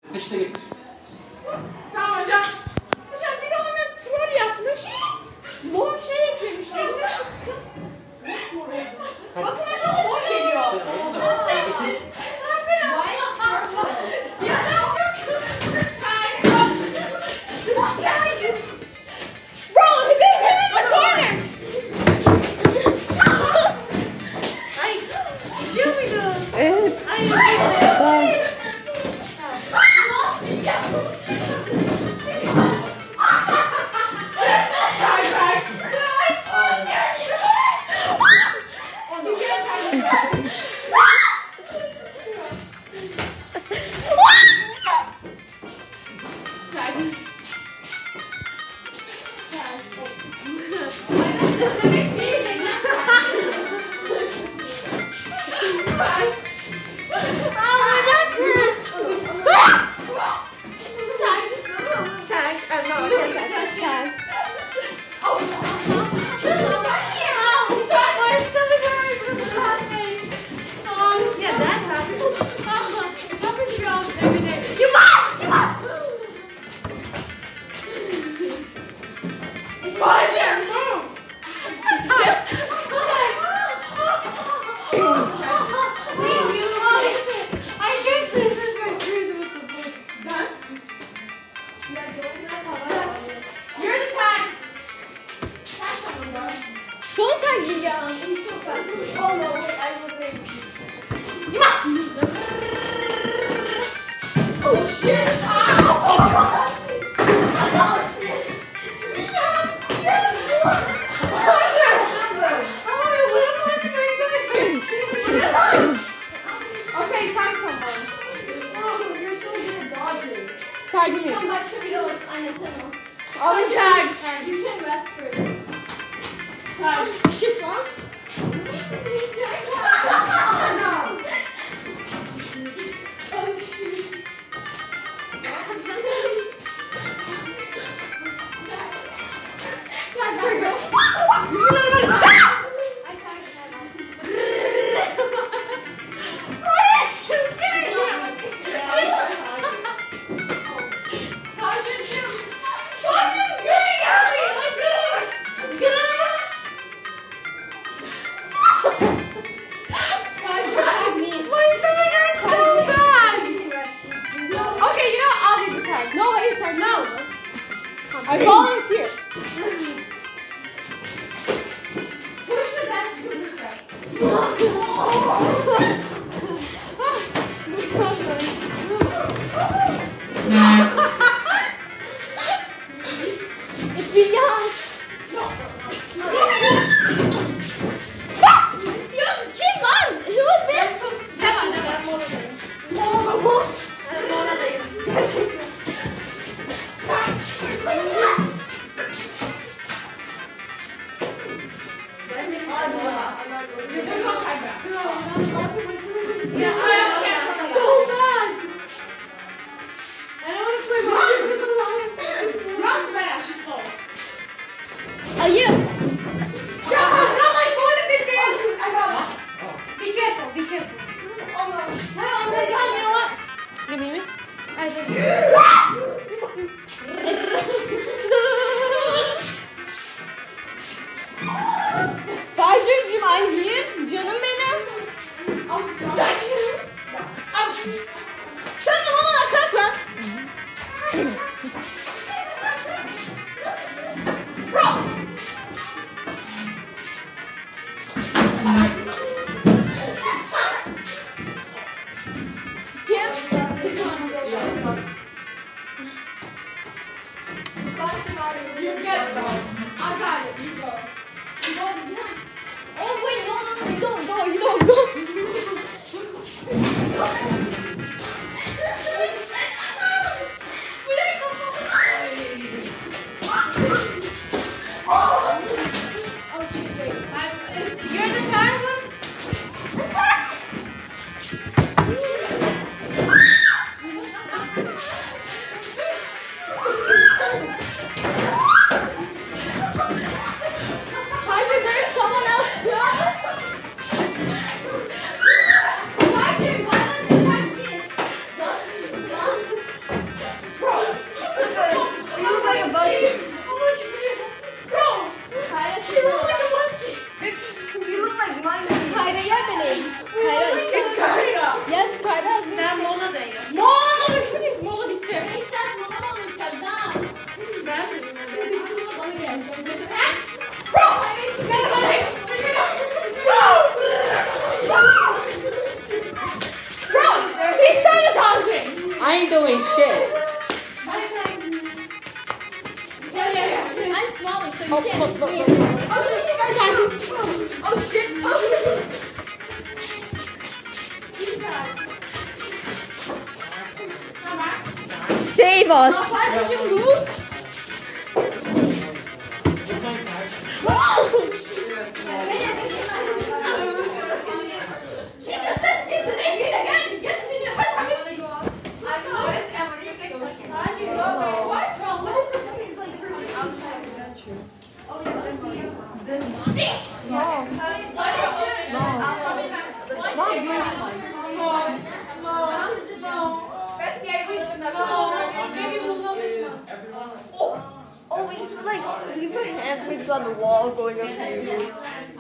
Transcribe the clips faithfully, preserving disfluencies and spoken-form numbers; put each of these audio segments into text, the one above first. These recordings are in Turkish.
Peşine getir. Tamam hocam. Hocam bir de ona troll yapmış. Mor şey eklemiş. Elime sıktım. Mor oldu. Bakın hocam mor geliyor. Nasıl yaptın? Evet. Tamam. I volunteer. Push the back. It's beyond. It's young. Kim lan? Who is it? Never, never. Mona. Mona. Fajr'cığım, I'm here. Canım benim. Sen de bana kalk lan. Kim? You get it. I got it. You go. You go behind. Oh wait, no, no, no, you don't go, you don't go. Oh shit, wait. You're the timer? Tiger, there's someone else too. Tiger, why don't you tag me? ain't doing shit. I'm smaller, so you Oh, can't look, lift look, me. look. Oh shit! Save us. Why did you move? She just said take the name again. Get it in your head. I know it's Emily. What? What is the Oh, we put like we put handprints on the wall going up to you.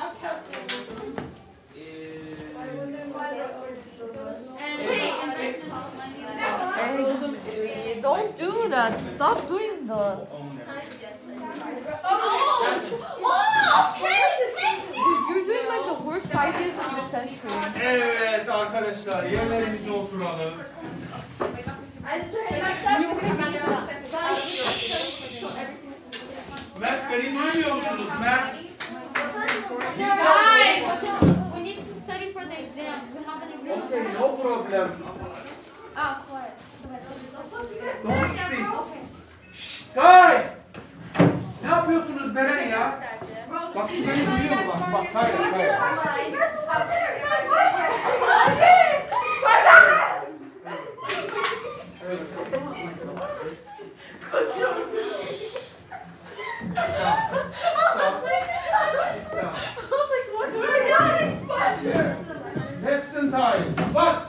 Don't do that. Stop doing that. You're doing like the worst ideas of the century. Evet arkadaşlar yerlerimize oturalım. Mert beni duymuyor musunuz Mert? We need to study for the exam. We have an exam. Okay, no problem. Ah, what? Don't speak. Shh, guys! Ne yapıyorsunuz Beren ya? Bak şu beni duyuyor mu bak? Bak hayır hayır. Evet. Lesson time. Bak.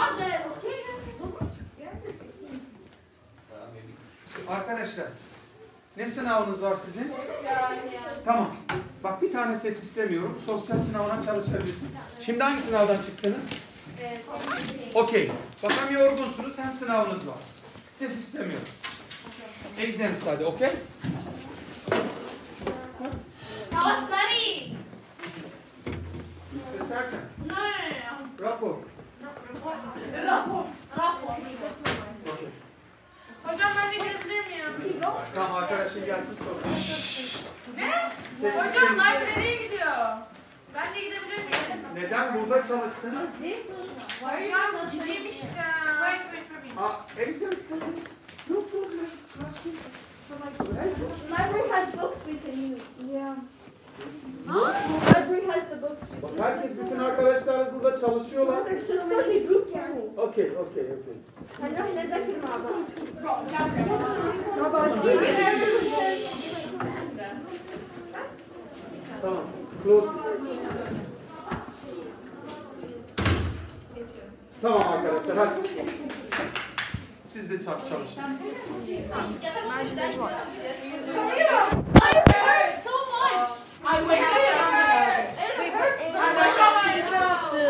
Arkadaşlar, ne sınavınız var sizin? Tamam. Bak bir tane ses istemiyorum. Sosyal sınavına çalışabilirsin. Şimdi hangi sınavdan çıktınız? Okey. Bak hem yorgunsunuz hem sınavınız var. Ses istemiyorum. Exam study, okey? Ses erken. Rapor. Okey. Hocam ben de gelebilir miyim? Tamam arkadaşlar gelsin sorun. Ne? Ses Hocam istemiyorum. Mike nereye gidiyor? Ben de gidebilir miyim? Neden burada çalışsın? Hocam gideyim işte. Wait, wait for me. Aa, exam study. No problem. Library has books we can use. Yeah. Library has the books. Bak herkes, bütün arkadaşlarınız burada çalışıyorlar. There's so many group camps. Okey, okey, okey. Tamam. Close. Tamam arkadaşlar hadi. Siz de sak çalışın. So much. I wake up. It hurts. I wake up and it's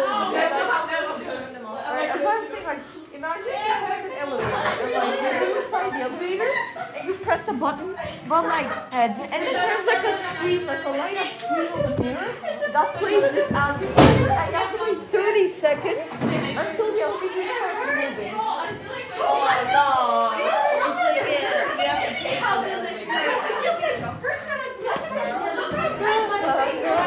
As I'm saying, like, imagine you're in an elevator, or like you're inside the elevator, and you press a button, but like, and, and then there's like a screen, like a light up screen on the mirror that plays this album, and you have to wait thirty seconds until the elevator starts moving. Oh no. It's like a, we have to pay How for does this. it feel? Just like the first time I touched it, look how red my face is.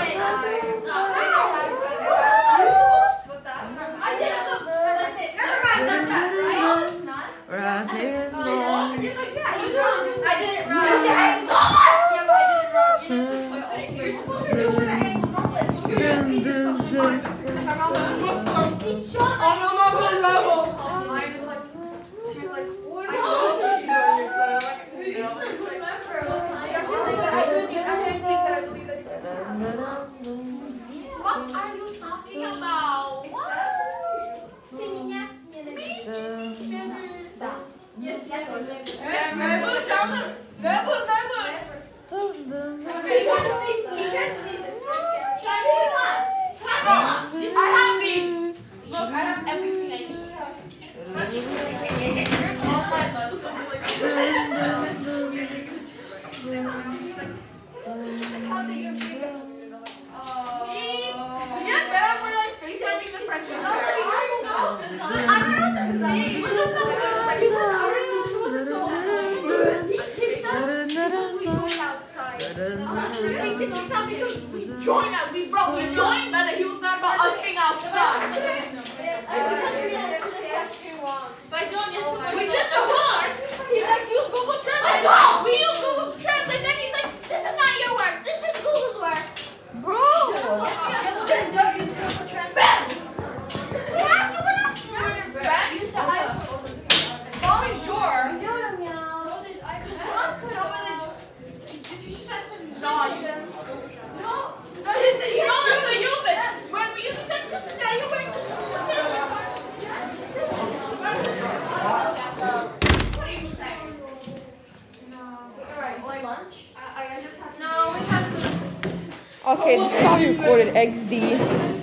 I did it look like this. Never mind, that's that, right? No, it's not. Right Oh, there. yeah, you did it wrong. I did it wrong. Yeah, but I did it wrong. You're supposed to put it. You're supposed to do it. Dun, dun, dun. On another level. Mine is like, she was like, what I know what you're doing, so I'm like, you know. What are you talking about? Yes, never. Never, Chandler. Never, never. Dun, dun, dun. You can't see, you can't see this. Camila! Camila! I have these. Look, I have everything I need. All my lessons. How do you do that? Yeah, better we're like FaceTiming the friendship. I don't know. I don't know what this is. join us. We brought we joined, but he was not about us being outside. By doing this, We took the car. He's like, use Google Translate. We use Google Translate. Then he's like, this is not your work. This is Google's work. Bro! don't use Google Translate. We have to. We're not learning. Use the iPhone. Bonjour. No, there's iPhone. No, but they just. Did you send some No. Zod? No. No, he, he told us to use it. When we used to send this to you, we just. What do you say? Like lunch? I, I just have to. No, we have some. Okay, this is how you recorded X D.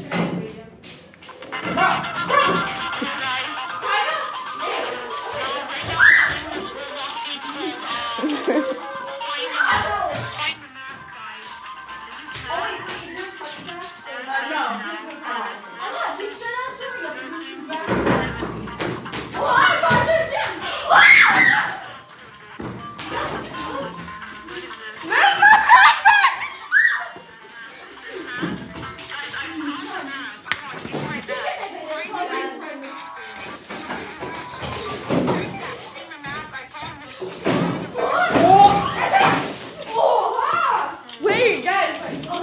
Wait, guys.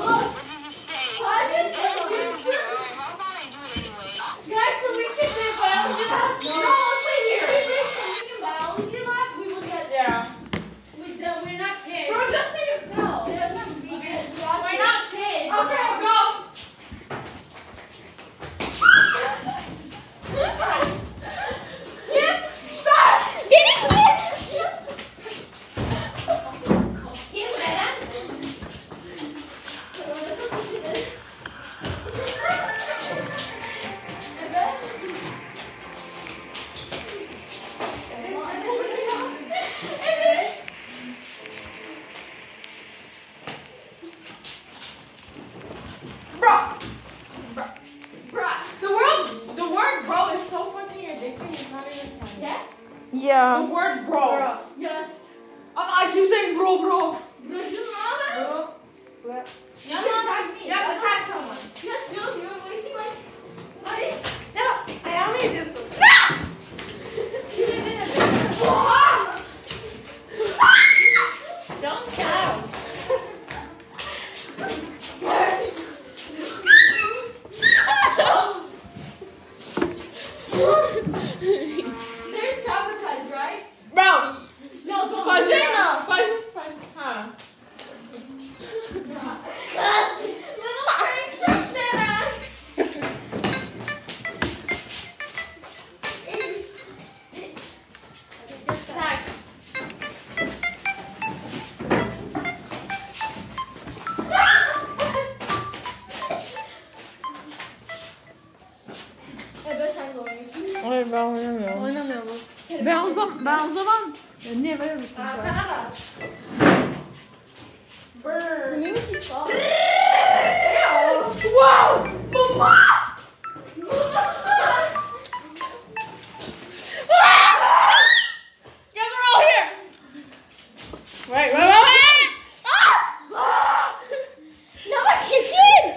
Guys, so we should do biology lab. No, let's wait here. If we do something in biology lab, we will get. Yeah. We don't. We're not kids. Bro, just say it. No, they're not vegans. We're not kids. Okay, go. Yep. Get it, kid. Get it. Bro. Bro. Bro. The word, the word bro is so fucking addicting. It's not even funny. Yeah? The Yeah. word bro. Yes. I, I keep saying bro, bro. Racun abi. Bro. Ya you tag me. You have to tag someone. Yes, you. You're waiting like. What? No, ayağımı yediyorsun. Don't shout. There's sabotage, right? Bro. No, go. Vagina. Vagina. Huh. Tag. Evet, sen de oynuyorsun. Hayır ben oynamıyorum. Oynamıyor mu? Ben o zaman, ben o zaman ne var mısın? Community sağ. Wow. Mama. Guys are all here. Wait, wait, wait, wait. Ah! Ne var çekin?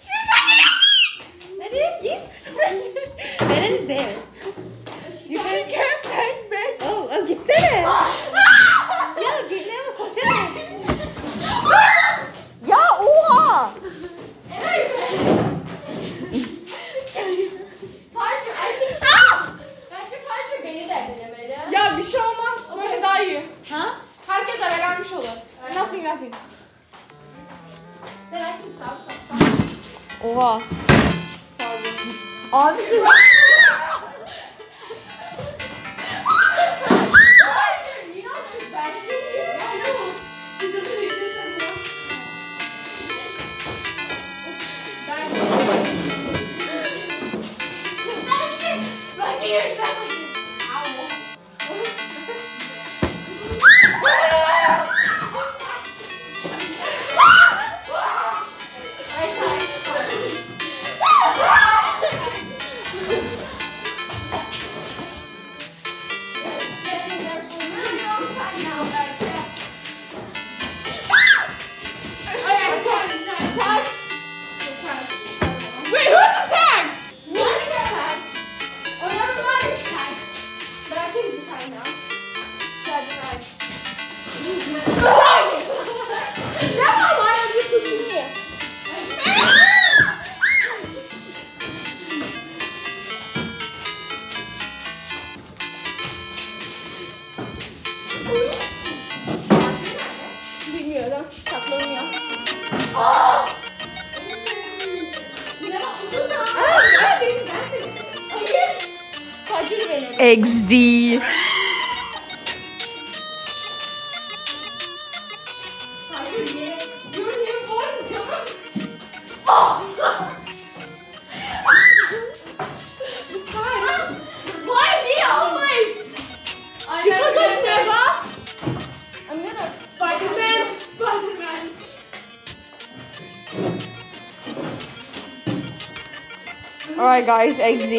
Nereye git? Neren is there? She can't take me. Oh, oh gitsene. Ya gitmeye mi koşalım? Ya oha! Evet. Farşu, I think she... Bence Farşu beni de denemeli. Ya bir şey olmaz. Böyle daha iyi. Ha? Herkes evelenmiş olur. Nothing, nothing. Ben açayım sağ sağ. Oha. Abi siz... Hayır, inanmıyorum. Ben değilim. Ben giyeceğim. Ay, ay. saklanıyor. Aa! Ne bak uzun da. Aa, ben benim ben senin. Hayır. Tacını benim. X D. Hayır ye. Görünüyor var mı canım? Ah! Why me always? Because of never. I'm gonna Spider-Man. Spider-Man. Alright guys, X D.